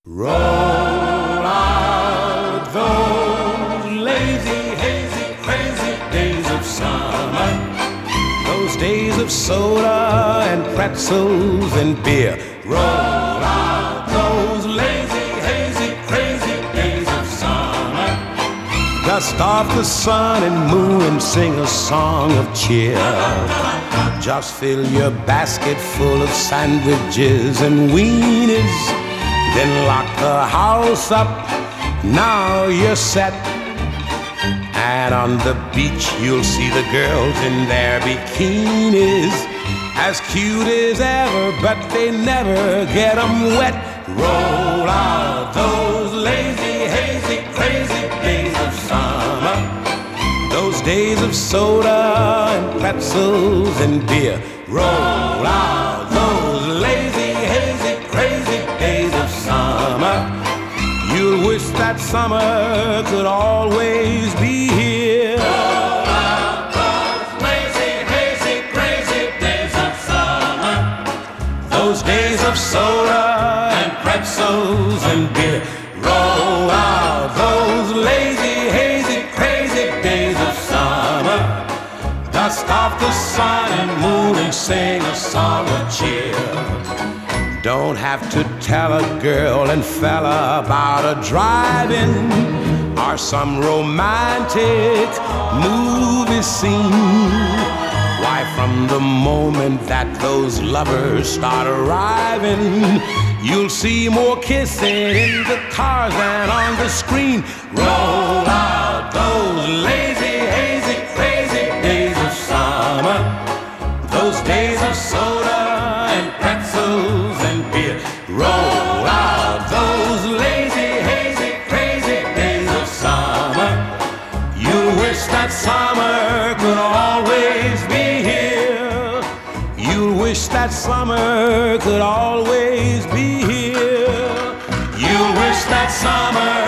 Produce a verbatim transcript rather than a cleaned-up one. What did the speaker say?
Roll out those lazy, hazy, crazy days of summer, those days of soda and pretzels and beer. Roll out those lazy, hazy, crazy days of summer. Dust off the sun and moon and sing a song of cheer. Just fill your basket full of sandwiches and weenies. Then lock the house up, now you're set. And on the beach you'll see the girls in their bikinis, as cute as ever, but they never get them wet. Roll out those lazy, hazy, crazy days of summer, those days of soda and pretzels and beer. Roll out those lazy, hazy, crazy days of summer. You'll wish that summer could always be here. Roll out those lazy, hazy, crazy days of summer, Those days of soda and pretzels and beer. Roll out those lazy, hazy, crazy days of summer. Dust off the sun and moon and sing a song of cheer. Don't have to tell a girl and fella about a drive-in or some romantic movie scene. Why, from the moment that those lovers start arriving, you'll see more kissing in the cars than on the screen. Roll out those lazy, hazy, crazy days of summer, those days of soda and pretzels and beer. Roll out those lazy, hazy, crazy days of summer. You wish that summer could always be here. You wish that summer could always be here. You wish that summer